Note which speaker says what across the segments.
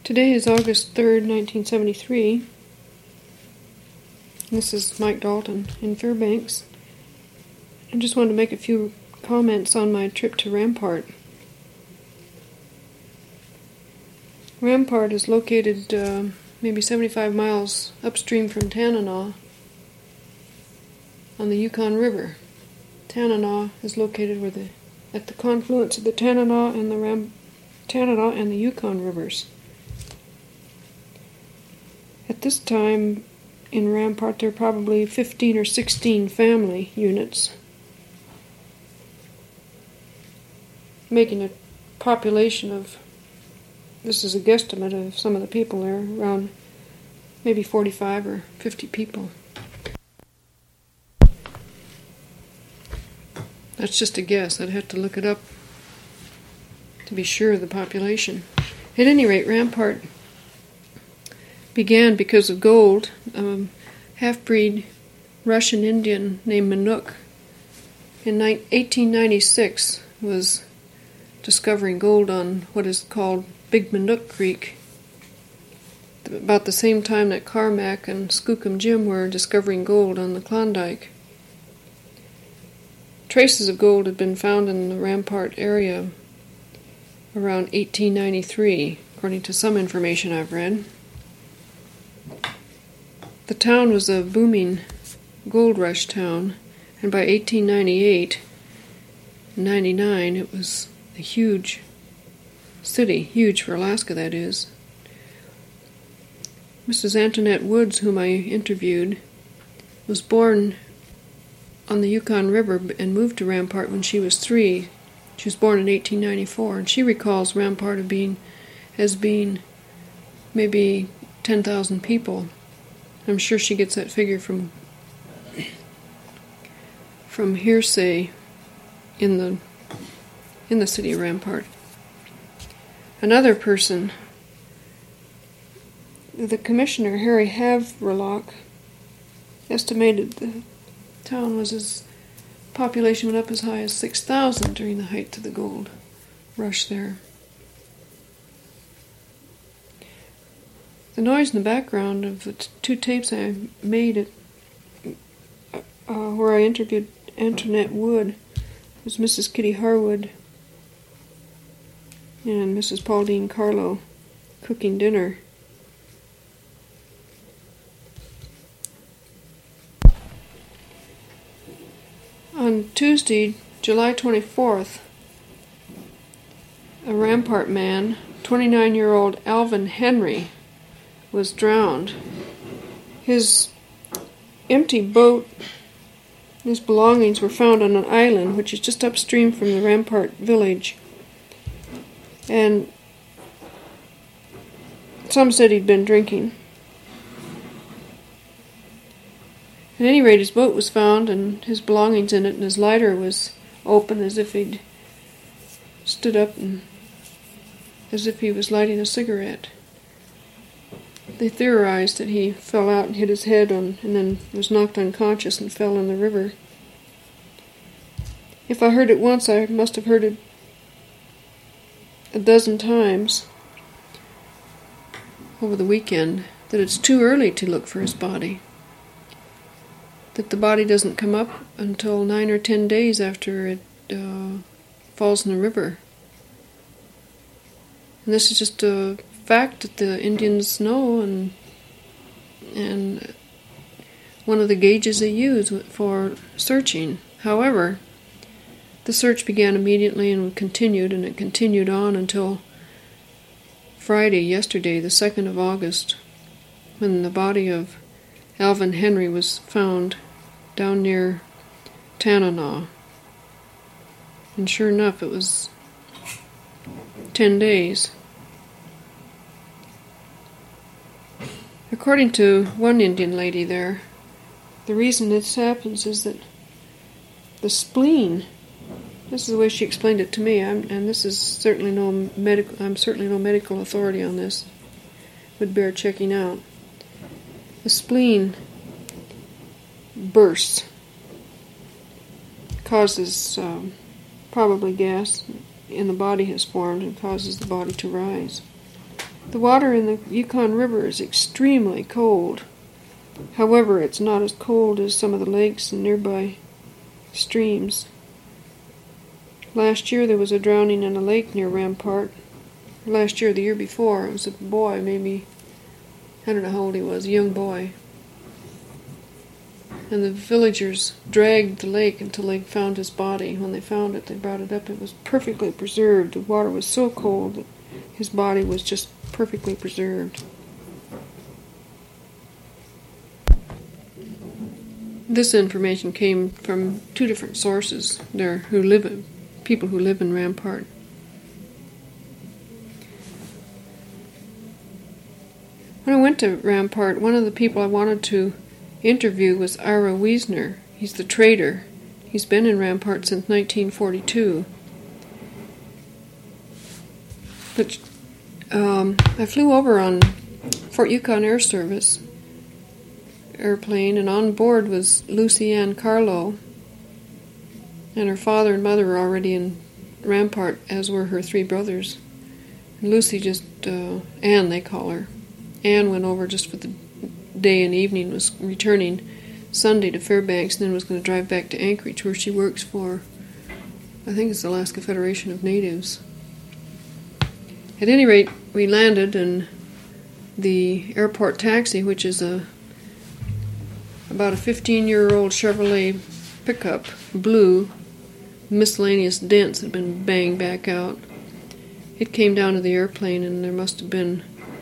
Speaker 1: Today is August 3rd, 1973. This is Mike Dalton in Fairbanks. I just wanted to make a few comments on my trip to Rampart. Rampart is located maybe 75 miles upstream from Tanana on the Yukon River. Tanana is located at the confluence of the Tanana and the Yukon rivers. At this time in Rampart there are probably 15 or 16 family units, making a population of, this is a guesstimate of some of the people there, around maybe 45 or 50 people. That's just a guess. I'd have to look it up to be sure of the population. At any rate, Rampart began because of gold. Half-breed Russian Indian named Minook in 1896 was discovering gold on what is called Big Minook Creek, about the same time that Carmack and Skookum Jim were discovering gold on the Klondike. Traces of gold had been found in the Rampart area around 1893, according to some information I've read. The town was a booming gold rush town, and by 1898, 99, it was a huge city, huge for Alaska, that is. Mrs. Antoinette Woods, whom I interviewed, was born on the Yukon River and moved to Rampart when she was 3. She was born in 1894, and she recalls Rampart as being maybe 10,000 people. I'm sure she gets that figure from hearsay in the city of Rampart. Another person, the commissioner, Harry Havelock, estimated the town population went up as high as 6,000 during the height of the gold rush there. The noise in the background of the two tapes I made where I interviewed Antoinette Wood was Mrs. Kitty Harwood and Mrs. Pauline Carlo cooking dinner. On Tuesday, July 24th, a Rampart man, 29-year-old Alvin Henry, was drowned. His empty boat, his belongings were found on an island which is just upstream from the Rampart village. And some said he'd been drinking. At any rate, his boat was found and his belongings in it, and his lighter was open as if he'd stood up and as if he was lighting a cigarette. They theorized that he fell out and hit his head and then was knocked unconscious and fell in the river. If I heard it once, I must have heard it a dozen times over the weekend, that it's too early to look for his body. That the body doesn't come up until 9 or 10 days after it falls in the river. And this is just a fact that the Indians know, and one of the gauges they use for searching. However, the search began immediately and continued, and it continued on until Friday, yesterday, the 2nd of August, when the body of Alvin Henry was found down near Tanana. And sure enough, it was 10 days. According to one Indian lady there, the reason this happens is that the spleen, this is the way she explained it to me, and this is certainly I'm certainly no medical authority on this, would bear checking out. The spleen bursts, causes probably gas in the body has formed and causes the body to rise. The water in the Yukon River is extremely cold. However, it's not as cold as some of the lakes and nearby streams. Last year there was a drowning in a lake near Rampart. Last year, the year before, it was a boy, maybe, I don't know how old he was, a young boy. And the villagers dragged the lake until they found his body. When they found it, they brought it up. It was perfectly preserved. The water was so cold that his body was just perfectly preserved. This information came from two different sources there people who live in Rampart. When I went to Rampart, one of the people I wanted to interview was Ira Wiesner. He's the trader. He's been in Rampart since 1942. But I flew over on Fort Yukon Air Service airplane, and on board was Lucy Ann Carlo, and her father and mother were already in Rampart, as were her three brothers. And Lucy just, Ann they call her. Ann went over just for the day and evening, was returning Sunday to Fairbanks, and then was going to drive back to Anchorage, where she works for, I think it's the Alaska Federation of Natives. At any rate, we landed, and the airport taxi, which is about a 15-year-old Chevrolet pickup, blue, miscellaneous dents had been banged back out. It came down to the airplane, and there must have been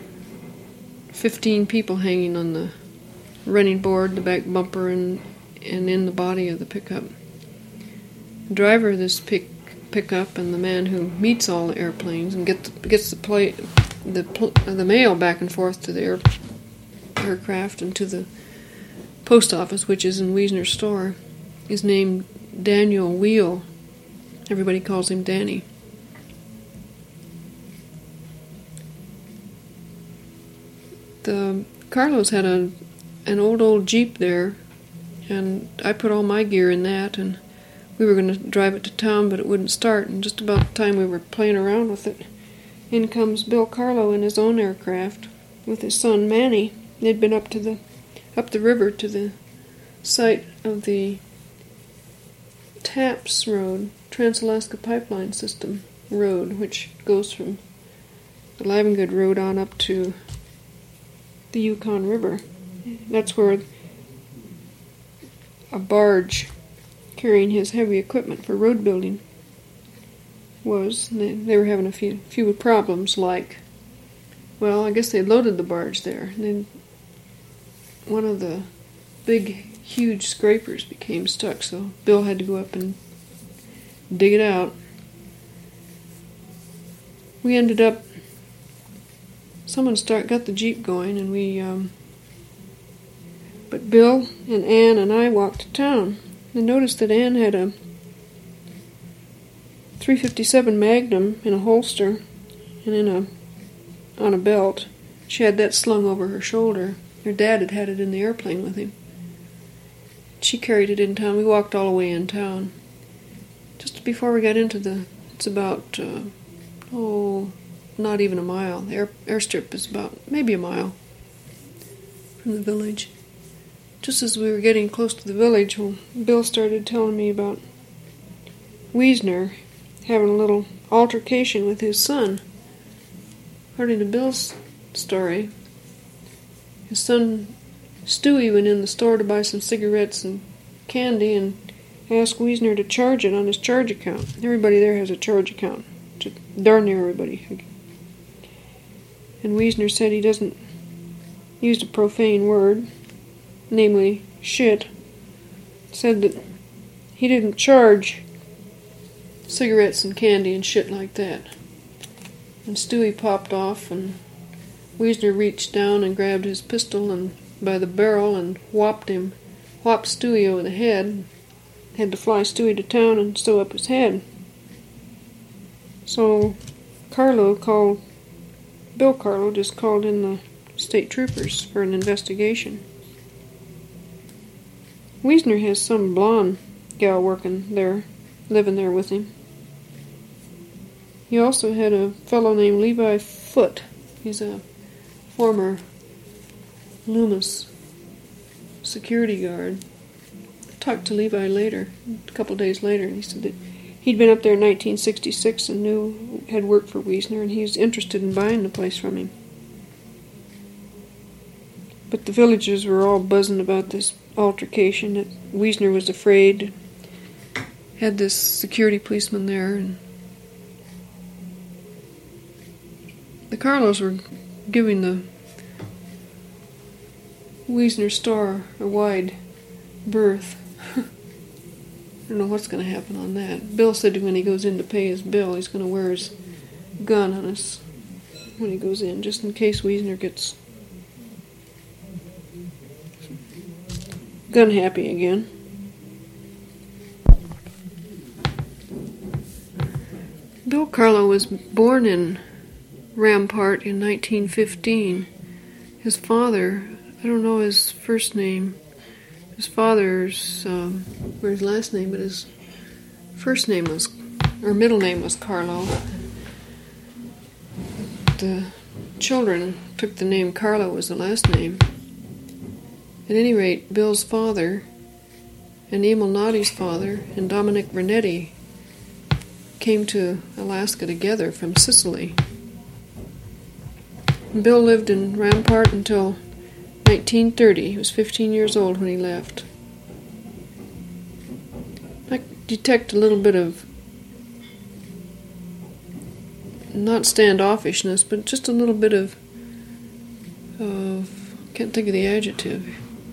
Speaker 1: 15 people hanging on the running board, the back bumper, and in the body of the pickup. The driver of this pickup and the man who meets all the airplanes and gets the mail back and forth to the aircraft and to the post office, which is in Wiesner's store, is named Daniel Wheel. Everybody calls him Danny. The Carlos had an old Jeep there, and I put all my gear in that, and we were going to drive it to town, but it wouldn't start, and just about the time we were playing around with it, in comes Bill Carlo in his own aircraft with his son Manny. They'd been up the river to the site of the TAPS Road, Trans-Alaska Pipeline System Road, which goes from the Livengood Road on up to the Yukon River. That's where a barge carrying his heavy equipment for road building was. They were having a few problems, like, well, I guess they loaded the barge there, and then one of the big, huge scrapers became stuck, so Bill had to go up and dig it out. We ended up, someone got the Jeep going, and we, but Bill and Ann and I walked to town and noticed that Ann had a .357 Magnum in a holster and on a belt. She had that slung over her shoulder. Her dad had it in the airplane with him. She carried it in town. We walked all the way in town. Just before we got into it's about, not even a mile. The airstrip is about maybe a mile from the village. Just as we were getting close to the village, Bill started telling me about Wiesner having a little altercation with his son. According to Bill's story, his son Stewie went in the store to buy some cigarettes and candy and asked Wiesner to charge it on his charge account. Everybody there has a charge account. Darn near everybody. And Wiesner said he doesn't use a profane word, namely shit. Said that he didn't charge cigarettes and candy and shit like that. And Stewie popped off, and Wiesner reached down and grabbed his pistol and by the barrel and whopped Stewie over the head. Had to fly Stewie to town and sew up his head. So Bill Carlo just called in the state troopers for an investigation. Wiesner has some blonde gal living there with him. He also had a fellow named Levi Foote He's a former Loomis security guard. I talked to Levi later, a couple of days later, and he said that he'd been up there in 1966 and had worked for Wiesner, and he was interested in buying the place from him. But the villagers were all buzzing about this altercation, that Wiesner was afraid, had this security policeman there, and the Carlos were giving the Wiesner store a wide berth. I don't know what's going to happen on that. Bill said when he goes in to pay his bill, he's going to wear his gun on us when he goes in, just in case Wiesner gets gun happy again. Bill Carlo was born in Rampart in 1915. His father, I don't know his first name. His father's, or his last name, but his first name was, or middle name was Carlo. The children took the name Carlo as the last name. At any rate, Bill's father, and Emil Noddy's father, and Dominic Vernetti came to Alaska together from Sicily. Bill lived in Rampart until 1930. He was 15 years old when he left. I detect a little bit of, not standoffishness, but just a little bit of can't think of the adjective.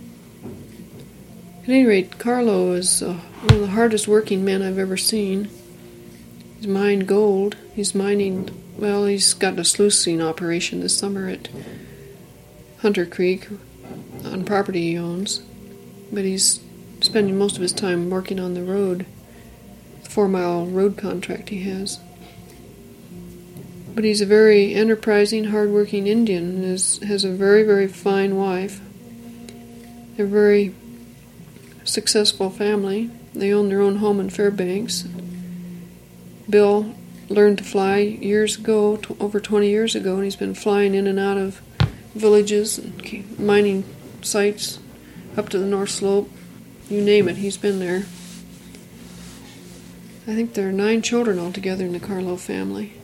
Speaker 1: At any rate, Carlo is one of the hardest working men I've ever seen. He's mined gold. He's mining, well, he's got a sluicing operation this summer at Hunter Creek on property he owns, but he's spending most of his time working on the road, the 4-mile road contract he has. But he's a very enterprising, hard-working Indian and has a very, very fine wife. They're a very successful family. They own their own home in Fairbanks. Bill learned to fly years ago, over 20 years ago, and he's been flying in and out of villages and mining sites up to the North Slope. You name it, he's been there. I think there are 9 children altogether in the Carlo family.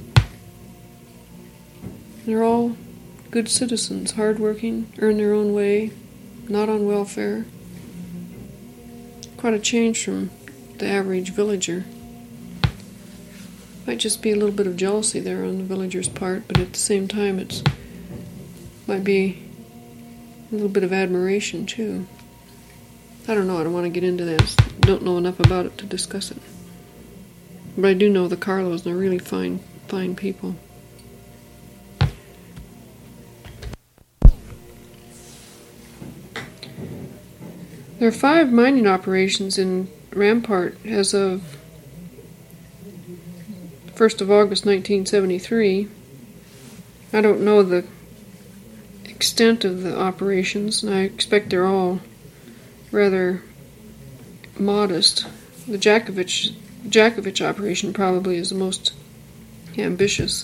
Speaker 1: They're all good citizens, hardworking, earn their own way, not on welfare. Quite a change from the average villager. Might just be a little bit of jealousy there on the villager's part, but at the same time it might be a little bit of admiration too. I don't know, I don't want to get into this. Don't know enough about it to discuss it. But I do know the Carlos, they're really fine people. There are 5 mining operations in Rampart as of 1st of August 1973. I don't know the extent of the operations, and I expect they're all rather modest. The Jakovich operation probably is the most ambitious.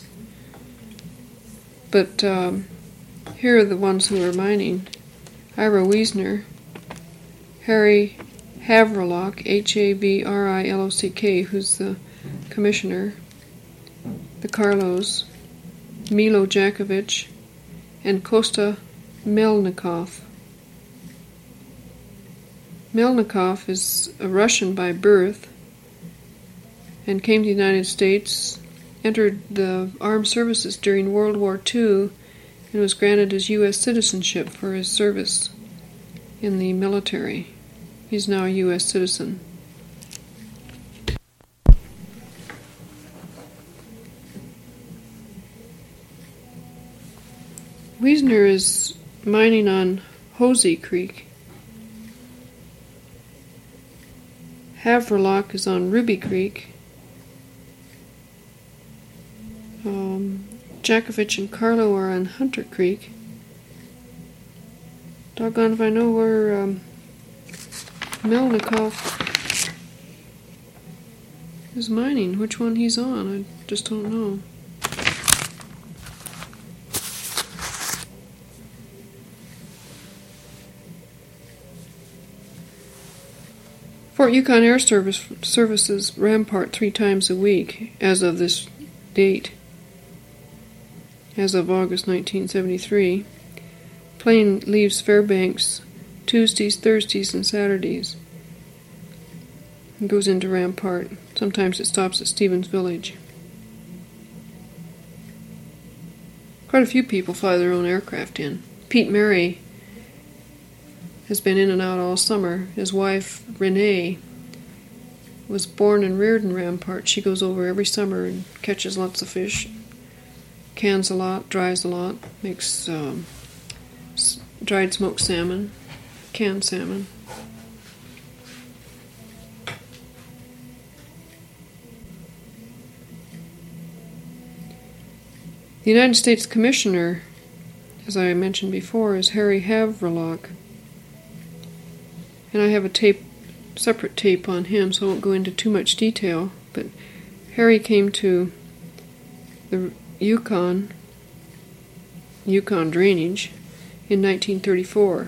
Speaker 1: But here are the ones who are mining. Ira Wiesner, Harry Havrilock, Havrilock, who's the commissioner, the Carlos, Milo Jakovich, and Kosta Melnikov. Melnikov is a Russian by birth and came to the United States, entered the armed services during World War II, and was granted his U.S. citizenship for his service in the military. He's now a U.S. citizen. Wiesner is mining on Hosey Creek. Havrilock is on Ruby Creek. Jakovich and Carlo are on Hunter Creek. Doggone if I know where Melnikov is mining. Which one he's on, I just don't know. Fort Yukon Air Service services Rampart 3 times a week as of this date. As of August 1973, plane leaves Fairbanks Tuesdays, Thursdays, and Saturdays. It goes into Rampart. Sometimes it stops at Stevens Village. Quite a few people fly their own aircraft in. Pete Mary has been in and out all summer. His wife, Renee, was born and reared in Rampart. She goes over every summer and catches lots of fish, cans a lot, dries a lot, makes dried smoked salmon, canned salmon. The United States Commissioner, as I mentioned before, is Harry Havelock. And I have a separate tape on him, so I won't go into too much detail. But Harry came to the Yukon drainage in 1934.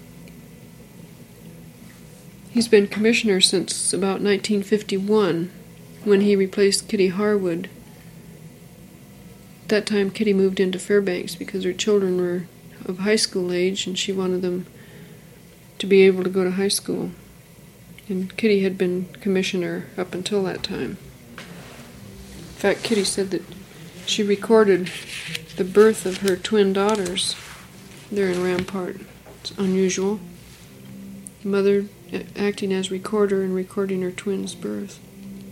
Speaker 1: He's been commissioner since about 1951, when he replaced Kitty Harwood. At that time, Kitty moved into Fairbanks because her children were of high school age, and she wanted them to be able to go to high school. And Kitty had been commissioner up until that time. In fact, Kitty said that she recorded the birth of her twin daughters there in Rampart. It's unusual. The mother acting as recorder and recording her twins' birth.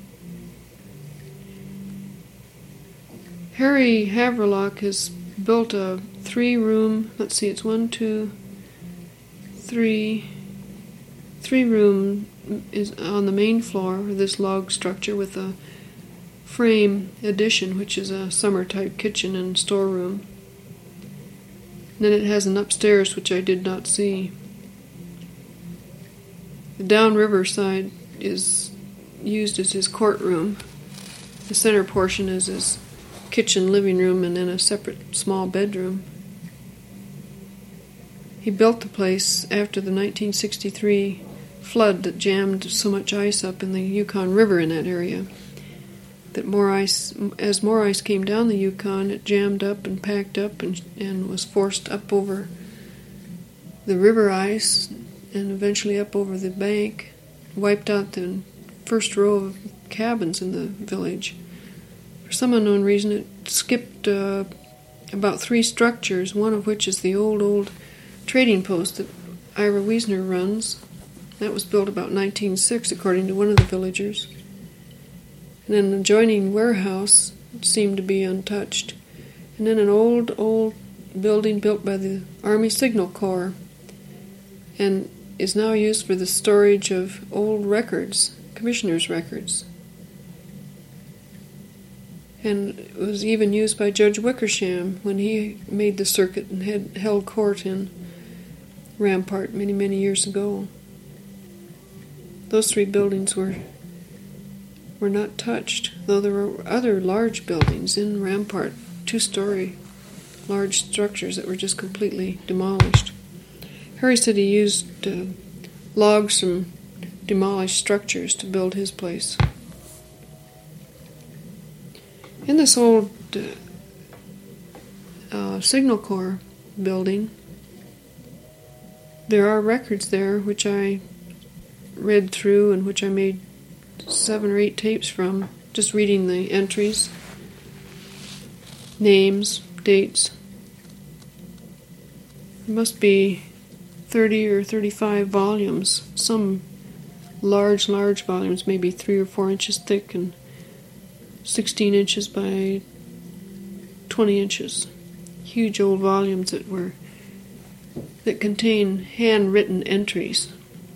Speaker 1: Harry Havelock has built a 3-room, it's 1, 2, 3 room is on the main floor, this log structure with a frame addition, which is a summer-type kitchen and storeroom. And then it has an upstairs, which I did not see. The downriver side is used as his courtroom. The center portion is his kitchen, living room, and then a separate small bedroom. He built the place after the 1963 flood that jammed so much ice up in the Yukon River in that area. That as more ice came down the Yukon, it jammed up and packed up and was forced up over the river ice and eventually up over the bank, wiped out the first row of cabins in the village. For some unknown reason, it skipped about 3 structures, one of which is the old trading post that Ira Wiesner runs. That was built about 1906, according to one of the villagers. And then an adjoining warehouse seemed to be untouched. And then an old building built by the Army Signal Corps and is now used for the storage of old records, commissioners' records. And it was even used by Judge Wickersham when he made the circuit and had held court in Rampart many, many years ago. Those 3 buildings were not touched, though there were other large buildings in Rampart, 2-story large structures that were just completely demolished. Harry said he used logs from demolished structures to build his place. In this old Signal Corps building, there are records there which I read through and which I made 7 or 8 tapes from, just reading the entries, names, dates. There must be 30 or 35 volumes, some large volumes, maybe 3 or 4 inches thick and 16 inches by 20 inches. Huge old volumes that contain handwritten entries.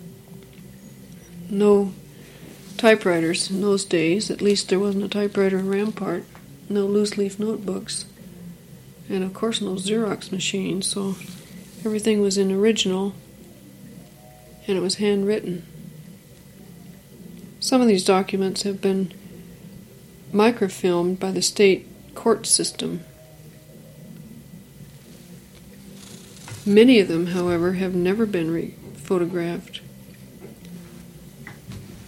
Speaker 1: No typewriters in those days, at least there wasn't a typewriter in Rampart, no loose-leaf notebooks, and of course no Xerox machines, so everything was in original, and it was handwritten. Some of these documents have been microfilmed by the state court system. Many of them, however, have never been photographed.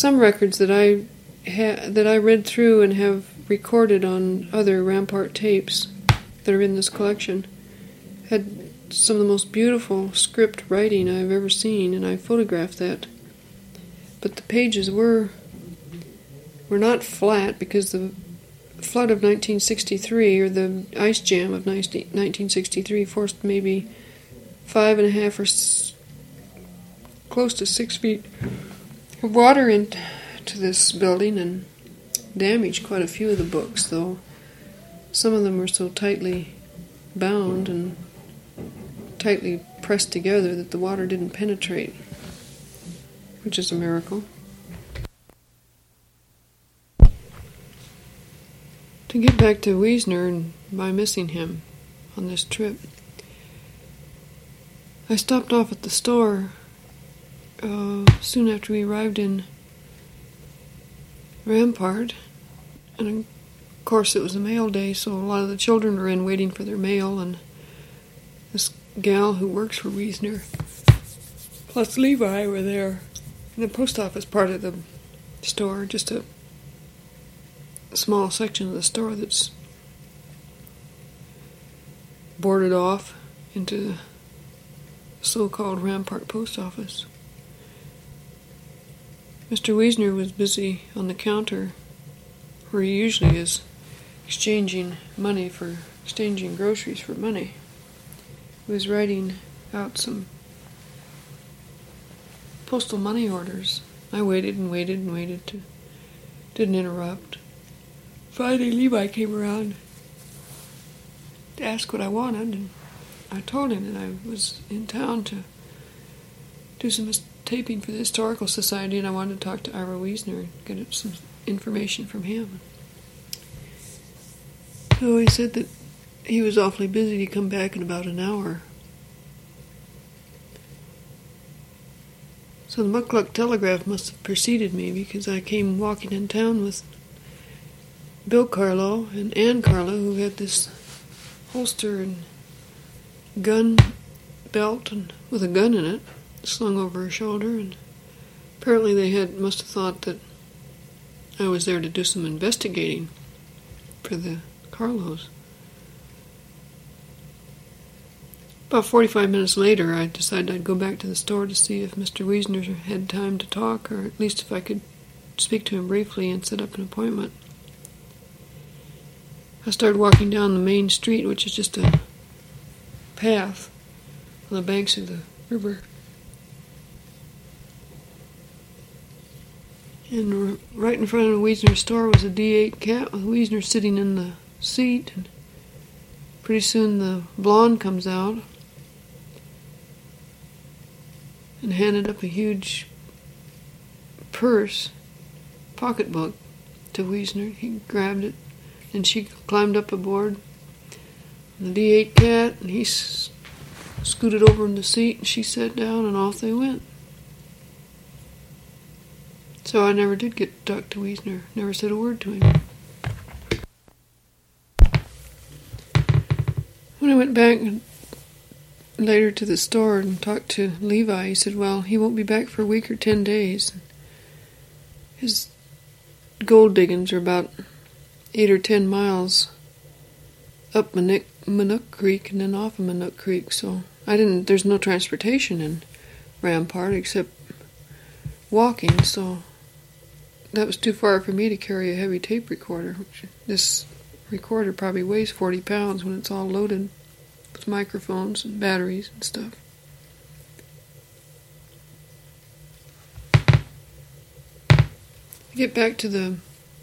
Speaker 1: some records that I read through and have recorded on other Rampart tapes that are in this collection had some of the most beautiful script writing I've ever seen, and I photographed that. But the pages were not flat, because the flood of 1963, or the ice jam of 1963, forced maybe 5.5 or close to 6 feet of water into this building and damaged quite a few of the books, though some of them were so tightly bound and tightly pressed together that the water didn't penetrate, which is a miracle. To get back to Wiesner and my missing him on this trip, I stopped off at the store soon after we arrived in Rampart, and of course it was a mail day, so a lot of the children were in waiting for their mail, and this gal who works for Wiesner plus Levi were there in the post office part of the store, just a small section of the store that's boarded off into the so-called Rampart post office. Mr. Wiesner was busy on the counter, where he usually is, exchanging groceries for money. He was writing out some postal money orders. I waited and waited and waited. Didn't interrupt. Finally, Levi came around to ask what I wanted, and I told him that I was in town to do some taping for the Historical Society, and I wanted to talk to Ira Wiesner and get some information from him. So he said that he was awfully busy to come back in about an hour. So the Muckluck Telegraph must have preceded me, because I came walking in town with Bill Carlo and Ann Carlo, who had this holster and gun belt and with a gun in it slung over her shoulder, and apparently they must have thought that I was there to do some investigating for the Carlos. About 45 minutes later, I decided I'd go back to the store to see if Mr. Wiesner had time to talk, or at least if I could speak to him briefly and set up an appointment. I started walking down the main street, which is just a path on the banks of the river. And right in front of Wiesner's store was a D8 cat with Wiesner sitting in the seat. And pretty soon the blonde comes out and handed up a huge pocketbook to Wiesner. He grabbed it, and she climbed up aboard the D8 cat, and he scooted over in the seat, and she sat down, and off they went. So I never did get to talk to Wiesner, never said a word to him. When I went back later to the store and talked to Levi, he said, well, he won't be back for a week or 10 days. His gold diggings are about 8 or 10 miles up Manook Creek and then off of Manook Creek, so there's no transportation in Rampart except walking, so that was too far for me to carry a heavy tape recorder. This recorder probably weighs 40 pounds when it's all loaded with microphones and batteries and stuff. I get back to the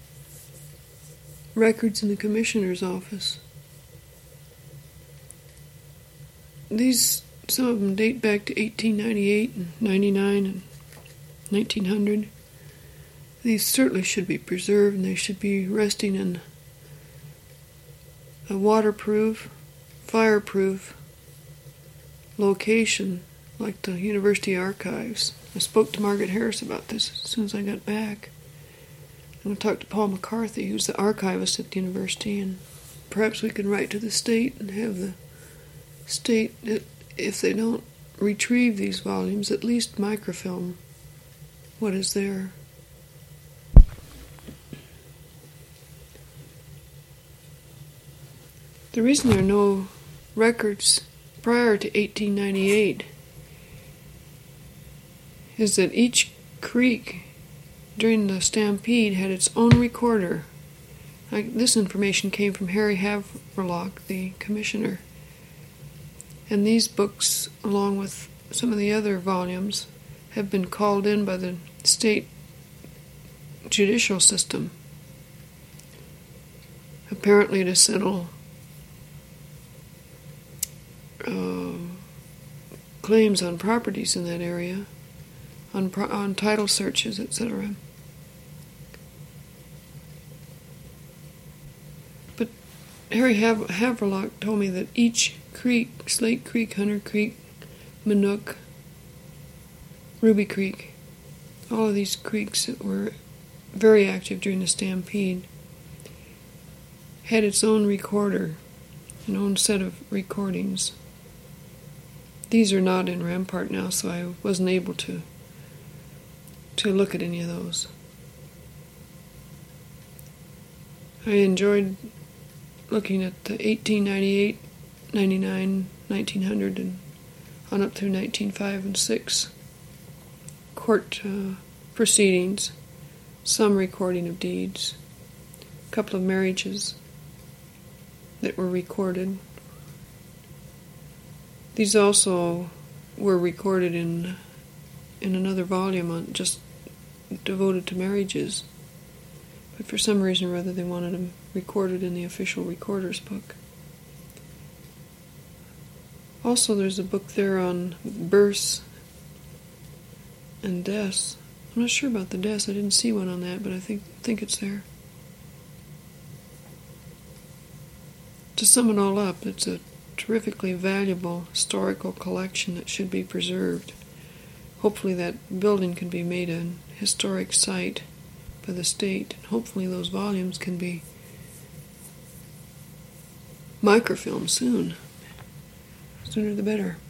Speaker 1: records in the commissioner's office. Some of them date back to 1898 and 99 and 1900. These certainly should be preserved, and they should be resting in a waterproof, fireproof location like the University Archives. I spoke to Margaret Harris about this as soon as I got back. I'm going to talk to Paul McCarthy, who's the archivist at the university, and perhaps we can write to the state and have the state, if they don't retrieve these volumes, at least microfilm what is there. The reason there are no records prior to 1898 is that each creek during the stampede had its own recorder. This information came from Harry Havelock, the commissioner. And these books, along with some of the other volumes, have been called in by the state judicial system, apparently to settle claims on properties in that area, on title searches, etc. But Harry Havelock told me that each creek, Slate Creek, Hunter Creek, Minook, Ruby Creek, all of these creeks that were very active during the stampede, had its own recorder, an own set of recordings. These are not in Rampart now, so I wasn't able to look at any of those. I enjoyed looking at the 1898, 99, 1900, and on up through 1905 and 6 court proceedings, some recording of deeds, a couple of marriages that were recorded. These also were recorded in another volume just devoted to marriages, but for some reason or other they wanted them recorded in the official recorder's book. Also, there's a book there on births and deaths. I'm not sure about the deaths. I didn't see one on that, but I think it's there. To sum it all up, it's a terrifically valuable historical collection that should be preserved. Hopefully that building can be made an historic site by the state, and hopefully those volumes can be microfilmed soon. Sooner the better.